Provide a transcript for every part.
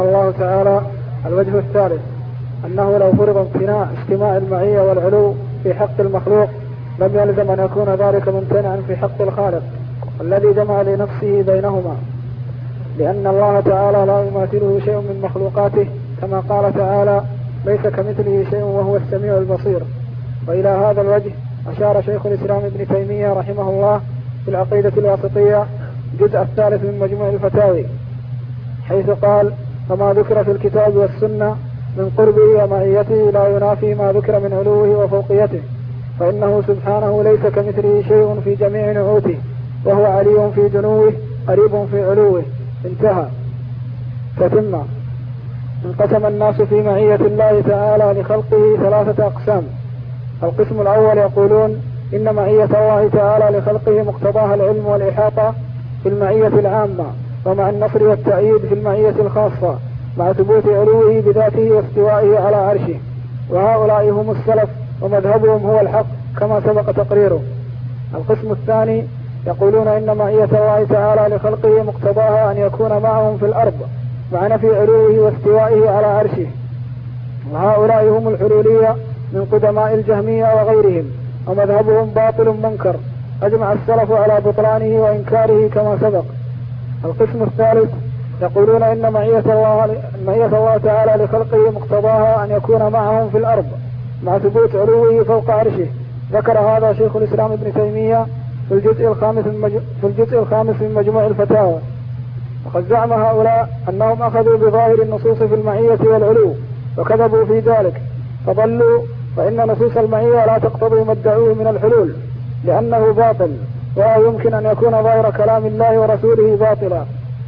الله تعالى. الوجه الثالث أنه لو فرض اجتماع المعية والعلو في حق المخلوق لم يلزم أن يكون ذلك ممتنعا في حق الخالق الذي جمع لنفسه بينهما، لأن الله تعالى لا يماثله شيء من مخلوقاته، كما قال تعالى: ليس كمثله شيء وهو السميع البصير. وإلى هذا الوجه أشار شيخ الإسلام ابن تيمية رحمه الله في العقيدة الواسطية الجزء الثالث من مجموع الفتاوي، حيث قال: فما ذكر في الكتاب والسنة من قربه ومعيته لا ينافي ما ذكر من علوه وفوقيته، فإنه سبحانه ليس كمثله شيء في جميع نعوته، وهو علي في دنوه قريب في علوه. انتهى. فتم. انقسم الناس في معية الله تعالى لخلقه ثلاثة أقسام. القسم الأول يقولون إن معية الله تعالى لخلقه مقتضاها العلم والإحاطة في المعية العامة، ومع النصر والتأييد في المعية الخاصة، مع ثبوت علوه بذاته واستوائه على عرشه. وهؤلاء هم السلف ومذهبهم هو الحق كما سبق تقريره. القسم الثاني يقولون إن معية الله تعالى لخلقه مقتضاها أن يكون معهم في الأرض مع نفي علوه واستوائه على عرشه. وهؤلاء هم الحلولية من قدماء الجهمية وغيرهم، ومذهبهم باطل منكر أجمع السلف على بطلانه وإنكاره كما سبق. القسم الثالث يقولون إن معية الله تعالى لخلقه مقتضاها أن يكون معهم في الأرض مع ثبوت علوه فوق عرشه. ذكر هذا شيخ الإسلام ابن تيمية في الجزء الخامس من مجموع الفتاوى. وقد زعم هؤلاء أنهم أخذوا بظاهر النصوص في المعية والعلو وكذبوا في ذلك فضلوا، فإن نصوص المعية لا تقتضي ما ادعوه من الحلول لأنه باطل، ولا يمكن أن يكون ظاهر كلام الله ورسوله باطلا.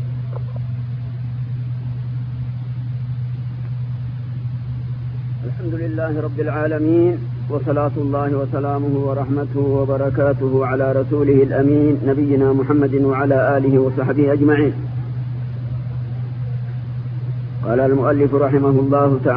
الحمد لله رب العالمين، وصلاة الله وسلامه ورحمته وبركاته على رسوله الأمين نبينا محمد وعلى آله وصحبه أجمعين. قال المؤلف رحمه الله تعالى: